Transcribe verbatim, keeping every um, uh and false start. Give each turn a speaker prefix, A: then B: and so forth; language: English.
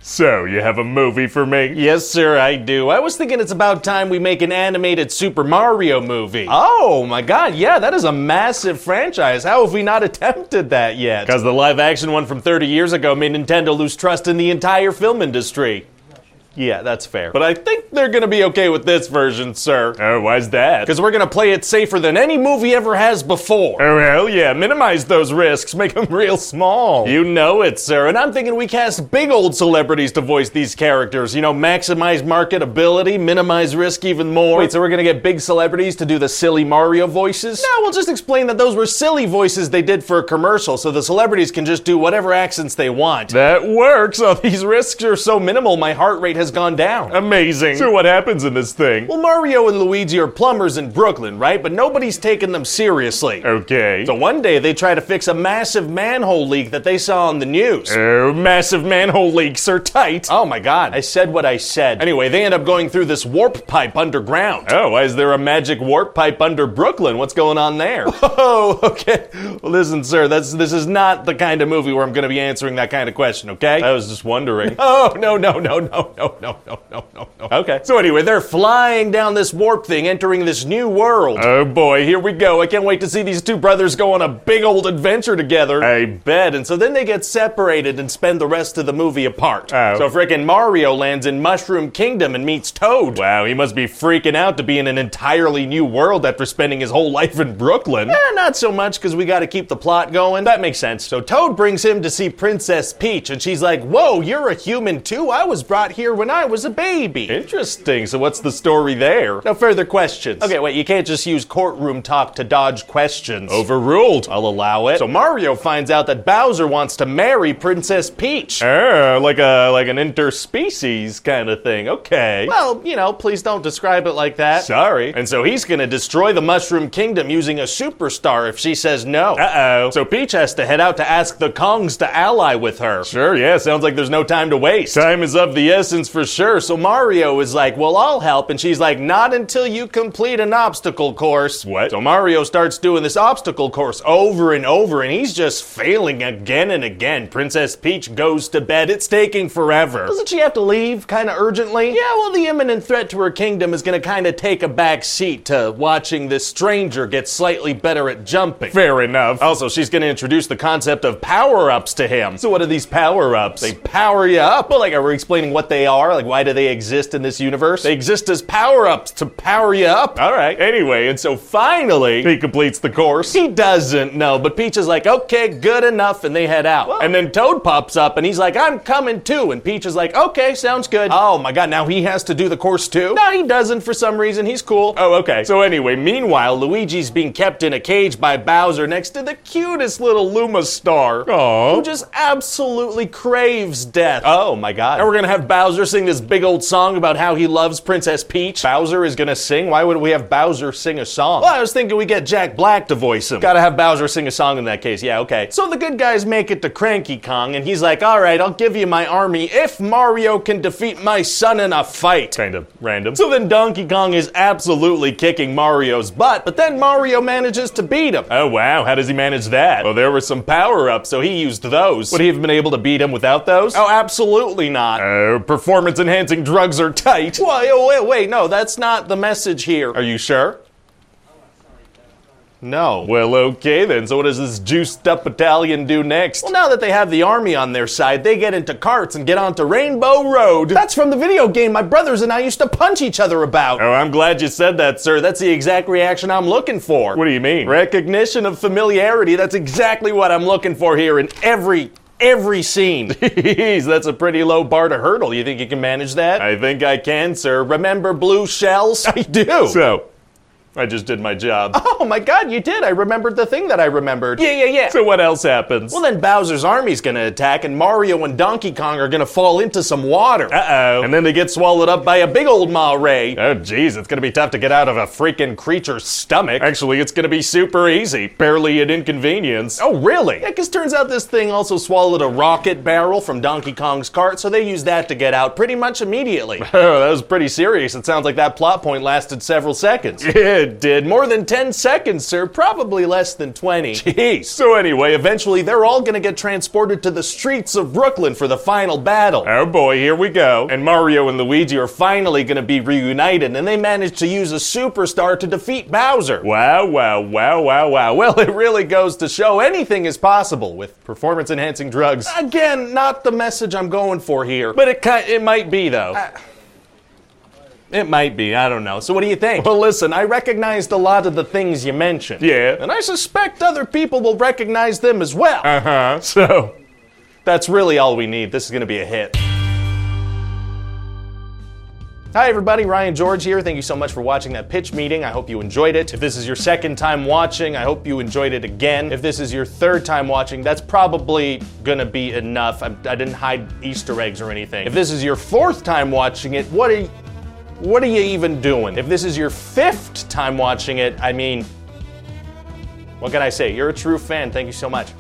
A: So, you have a movie for me?
B: Yes, sir, I do. I was thinking it's about time we make an animated Super Mario movie. Oh, my God, yeah, that is a massive franchise. How have we not attempted that yet? Because the live-action one from thirty years ago made Nintendo lose trust in the entire film industry. Yeah, that's fair. But I think they're gonna be okay with this version, sir.
A: Oh, why's that?
B: Because we're gonna play it safer than any movie ever has before.
A: Oh, hell yeah. Minimize those risks. Make them real small.
B: You know it, sir. And I'm thinking we cast big old celebrities to voice these characters. You know, maximize marketability, minimize risk even more. Wait, so we're gonna get big celebrities to do the silly Mario voices? No, we'll just explain that those were silly voices they did for a commercial, so the celebrities can just do whatever accents they want.
A: That works.
B: Oh, these risks are so minimal, my heart rate has gone down.
A: Amazing. So what happens in this thing?
B: Well, Mario and Luigi are plumbers in Brooklyn, right? But nobody's taking them seriously.
A: Okay.
B: So one day they try to fix a massive manhole leak that they saw on the news.
A: Oh, massive manhole leaks are tight.
B: Oh my God, I said what I said. Anyway, they end up going through this warp pipe underground.
A: Oh, why is there a magic warp pipe under Brooklyn? What's going on there?
B: Whoa, okay. Well, listen, sir, that's this is not the kind of movie where I'm going to be answering that kind of question, okay?
A: I was just wondering.
B: Oh, no, no, no, no, no, no, no, no, no, no. Okay. So anyway, they're flying down this warp thing, entering this new world.
A: Oh boy, here we go.
B: I can't wait to see these two brothers go on a big old adventure together.
A: I bet.
B: And so then they get separated and spend the rest of the movie apart.
A: Oh.
B: So frickin' Mario lands in Mushroom Kingdom and meets Toad.
A: Wow, he must be freaking out to be in an entirely new world after spending his whole life in Brooklyn.
B: Eh, not so much, because we gotta keep the plot going. That makes sense. So Toad brings him to see Princess Peach, and she's like, whoa, you're a human too? I was brought here when I was a baby.
A: Interesting. So what's the story there?
B: No further questions. Okay, wait, you can't just use courtroom talk to dodge questions.
A: Overruled.
B: I'll allow it. So Mario finds out that Bowser wants to marry Princess Peach.
A: Oh, like a like an interspecies kind of thing. Okay.
B: Well, you know, please don't describe it like that.
A: Sorry.
B: And so he's gonna destroy the Mushroom Kingdom using a superstar if she says no.
A: Uh-oh.
B: So Peach has to head out to ask the Kongs to ally with her.
A: Sure, yeah, sounds like there's no time to waste.
B: Time is of the essence for sure. So Mario is like, well, I'll help. And she's like, not until you complete an obstacle course.
A: What?
B: So Mario starts doing this obstacle course over and over, and he's just failing again and again. Princess Peach goes to bed. It's taking forever. Doesn't she have to leave kind of urgently? Yeah, well, the imminent threat to her kingdom is going to kind of take a back seat to watching this stranger get slightly better at jumping.
A: Fair enough.
B: Also, she's going to introduce the concept of power-ups to him. So what are these power-ups? They power you up? Well, like, are we explaining what they are? Like, why do they exist in this universe? They exist as power-ups to power you up.
A: All right. Anyway, and so finally, he completes the course.
B: He doesn't, no, but Peach is like, okay, good enough, and they head out. Well, and then Toad pops up, and he's like, I'm coming too, and Peach is like, okay, sounds good. Oh my God, now he has to do the course too? No, he doesn't for some reason, he's cool.
A: Oh, okay.
B: So anyway, meanwhile, Luigi's being kept in a cage by Bowser next to the cutest little Luma star.
A: Aww.
B: Who just absolutely craves death.
A: Oh my God.
B: And we're gonna have Bowser sing this big old song about how he loves Princess Peach. Bowser is gonna sing? Why would we have Bowser sing a song? Well, I was thinking we get Jack Black to voice him. Gotta have Bowser sing a song in that case, yeah, okay. So the good guys make it to Cranky Kong, and he's like, alright, I'll give you my army if Mario can defeat my son in a fight.
A: Kind of random.
B: So then Donkey Kong is absolutely kicking Mario's butt, but then Mario manages to beat him.
A: Oh wow, how does he manage that?
B: Well, there were some power-ups, so he used those.
A: Would he have been able to beat him without those?
B: Oh, absolutely not.
A: Oh, performance-enhancing drugs are tight.
B: Wait, wait, wait, no, that's not the message here.
A: Are you sure?
B: No.
A: Well, okay then. So what does this juiced-up battalion do next?
B: Well, now that they have the army on their side, they get into carts and get onto Rainbow Road. That's from the video game my brothers and I used to punch each other about.
A: Oh, I'm glad you said that, sir.
B: That's the exact reaction I'm looking for.
A: What do you mean?
B: Recognition of familiarity. That's exactly what I'm looking for here in every... Every scene.
A: Jeez, that's a pretty low bar to hurdle.
B: You think you can manage that?
A: I think I can, sir.
B: Remember blue shells?
A: I do. So, I just did my job.
B: Oh my God, you did. I remembered the thing that I remembered.
A: Yeah, yeah, yeah. So what else happens?
B: Well, then Bowser's army's gonna attack, and Mario and Donkey Kong are gonna fall into some water.
A: Uh-oh.
B: And then they get swallowed up by a big old Ma Ray.
A: Oh, geez, it's gonna be tough to get out of a freaking creature's stomach. Actually, it's gonna be super easy. Barely an inconvenience.
B: Oh, really? Yeah, because turns out this thing also swallowed a rocket barrel from Donkey Kong's cart, so they used that to get out pretty much immediately.
A: Oh, that was pretty serious.
B: It sounds like that plot point lasted several seconds.
A: Yeah,
B: it did. More than ten seconds, sir. Probably less than twenty. Jeez. So anyway, eventually they're all gonna get transported to the streets of Brooklyn for the final battle. Oh boy, here we go. And Mario and Luigi are finally gonna be reunited, and they managed to use a superstar to defeat Bowser. Wow, wow, wow, wow, wow. Well, it really goes to show anything is possible with performance-enhancing drugs. Again, not the message I'm going for here, but it ki- it might be, though. Uh, It might be, I don't know. So what do you think? Well, listen, I recognized a lot of the things you mentioned. Yeah. And I suspect other people will recognize them as well. Uh-huh. So, that's really all we need. This is gonna be a hit. Hi everybody, Ryan George here. Thank you so much for watching that pitch meeting. I hope you enjoyed it. If this is your second time watching, I hope you enjoyed it again. If this is your third time watching, that's probably gonna be enough. I, I didn't hide Easter eggs or anything. If this is your fourth time watching it, what are you... What are you even doing? If this is your fifth time watching it, I mean, what can I say? You're a true fan. Thank you so much.